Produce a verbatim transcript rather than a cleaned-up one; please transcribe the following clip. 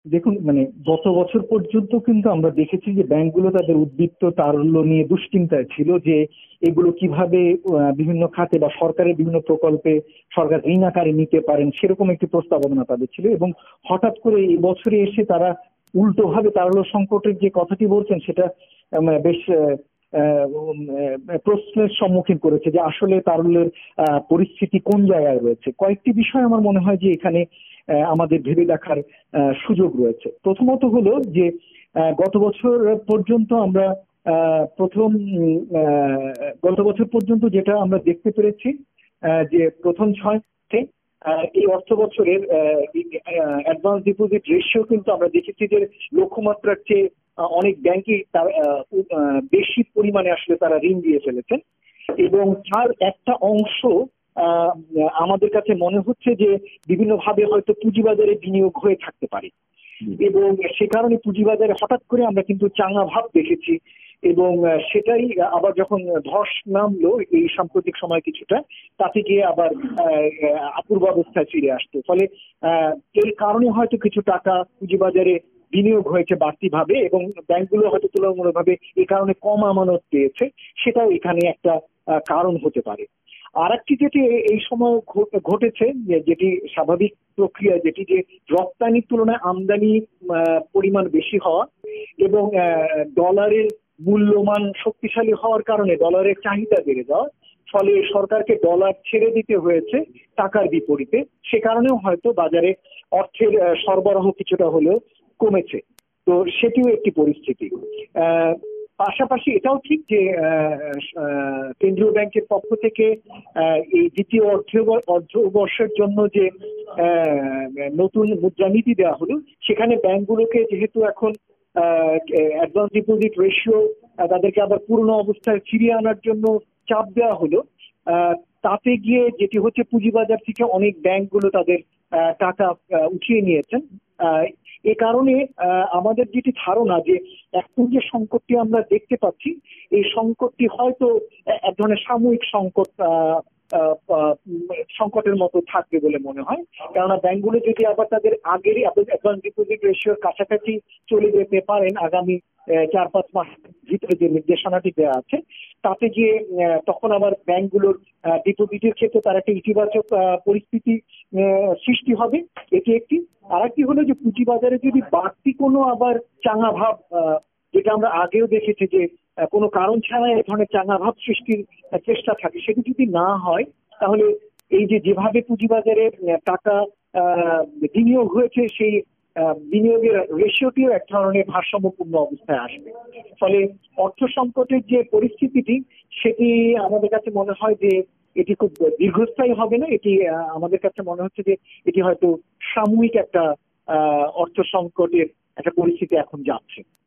দেখুন, মানে গত বছর পর্যন্ত কিন্তু আমরা দেখেছি যে ব্যাংকগুলো তাদের উদ্বৃত্ত তারল্য নিয়ে দুশ্চিন্তায় ছিল যে এগুলো কিভাবে আহ, বিভিন্ন খাতে বা সরকারের বিভিন্ন প্রকল্পে সরকার ঋণ আকারে নিতে পারেন সেরকম একটি প্রস্তাবনা তাদের ছিল। এবং হঠাৎ করে এই বছরে এসে তারা উল্টোভাবে তারল্য সংকটের যে কথাটি বলছেন সেটা আহ, মানে বেশ আহ, আহ, উম, আহ, প্রশ্নের সম্মুখীন করেছে যে আসলে তারল্যের আহ, পরিস্থিতি কোন জায়গায় রয়েছে। কয়েকটি বিষয় আমার মনে হয় যে এখানে আহ, আমাদের ভেবে দেখার আহ, সুযোগ রয়েছে। প্রথমত হলো যে আহ, গত বছর পর্যন্ত আমরা আহ, প্রথম উম, আহ, গত বছর পর্যন্ত যেটা আমরা দেখতে পেরেছি আহ, যে প্রথম ছয় মাসে আহ, এই অর্থ বছরের অ্যাডভান্স ডিপোজিট রেশিও কিন্তু আমরা দেখেছি যে লক্ষ্যমাত্রার চেয়ে আহ, অনেক ব্যাংকই তার আহ, উ- আহ, বেশি পরিমাণে আসলে তারা ঋণ দিয়ে ফেলেছেন। এবং তার একটা অংশ আহ, আমাদের কাছে মনে হচ্ছে যে বিভিন্নভাবে হয়তো পুঁজিবাজারে বিনিয়োগ হয়ে থাকতে পারে। এবং সে কারণে পুঁজিবাজারে হঠাৎ করে আমরা কিন্তু চাঙা ভাব দেখেছি। এবং আহ, সেটাই আবার যখন ধস নামলো এই সাম্প্রতিক সময় কিছুটা, তাতে গিয়ে আবার আহ, আহ, পূর্বাবস্থায় ফিরে আসতো। ফলে আহ, এই কারণে হয়তো কিছু টাকা পুঁজিবাজারে বিনিয়োগ হয়েছে বাড়তি ভাবে, এবং ব্যাংকগুলো হয়তো তুলনামূলকভাবে এই কারণে কম আমানত পেয়েছে। সেটাও এখানে একটা আহ, কারণ হতে পারে। আর একটি যেটি এই সময় ঘ- ঘটেছে, যে- যেটি স্বাভাবিক প্রক্রিয়া, যেটি যে রপ্তানির তুলনায় আমদানি আহ, পরিমাণ বেশি হওয়া এবং আহ, ডলারের মূল্যমান শক্তিশালী হওয়ার কারণে ডলারের চাহিদা বেড়ে যাওয়া। ফলে সরকারকে ডলার ছেড়ে দিতে হয়েছে টাকার বিপরীতে। সে কারণেও হয়তো বাজারে অর্থের আহ, সরবরাহ কিছুটা হলেও কমেছে। তো সেটিও একটি পরিস্থিতি। আহ, পাশাপাশি এটাও ঠিক যে আহ, আহ, কেন্দ্রীয় ব্যাংকের পক্ষ থেকে আহ, এই দ্বিতীয় অর্থ অর্থবর্ষের জন্য যে আহ, নতুন মুদ্রানীতি দেওয়া হলো, সেখানে ব্যাংকগুলোকে যেহেতু এখন অ্যাডভান্স ডিপোজিট রেশিও তাদেরকে আবার পুরনো অবস্থায় ফিরিয়ে আনার জন্য চাপ দেওয়া হলো। আহ, তাতে গিয়ে যেটি হচ্ছে পুঁজিবাজার থেকে অনেক ব্যাংকগুলো তাদের আহ, টাকা আহ, উঠিয়ে নিয়েছেন। আহ, এ কারণে আহ, আমাদের যেটি ধারণা যে এখন যে সংকটটি আমরা দেখতে পাচ্ছি, এই সংকটটি হয়তো এক ধরনের সাময়িক সংকট আহ, আহ, আহ, সংকটের মতো থাকবে বলে মনে হয়। কেননা ব্যাংকগুলো যদি আবার তাদের আগেরই অ্যাডভান্স ডিপোজিট রেশিওর কাছাকাছি চলে যেতে পারেন আগামী আহ, চার পাঁচ মাস ভিতরে যে নির্দেশনাটি দেওয়া আছে, তাতে গিয়ে আহ, তখন আবার ব্যাংকগুলোর ডিপোজিটের ক্ষেত্রে তার একটা ইতিবাচক আহ, পরিস্থিতি আহ, সৃষ্টি হবে। এটি একটি। আর একটি হলো যে পুঁজিবাজারে যদি বাড়তি কোনো আবার চাঙা ভাব, আহ, যেটা আমরা আগেও দেখেছি যে আহ, কোনো কারণ ছাড়াই এক ধরনের চাঙা ভাব সৃষ্টির আহ, চেষ্টা থাকে, সেটি যদি না হয়, তাহলে এই যে যেভাবে পুঁজিবাজারে আহ, টাকা আহ, বিনিয়োগ হয়েছে, সেই আহ, বিনিয়োগের রেশিওটিও এক ধরনের ভারসাম্যপূর্ণ অবস্থায় আসবে। ফলে অর্থ সংকটের যে পরিস্থিতিটি, সেটি আমাদের কাছে মনে হয় যে এটি খুব দীর্ঘস্থায়ী হবে না। এটি আহ, আমাদের কাছে মনে হচ্ছে যে এটি হয়তো সাময়িক একটা আহ অর্থ সংকটের একটা পরিস্থিতি এখন যাচ্ছে।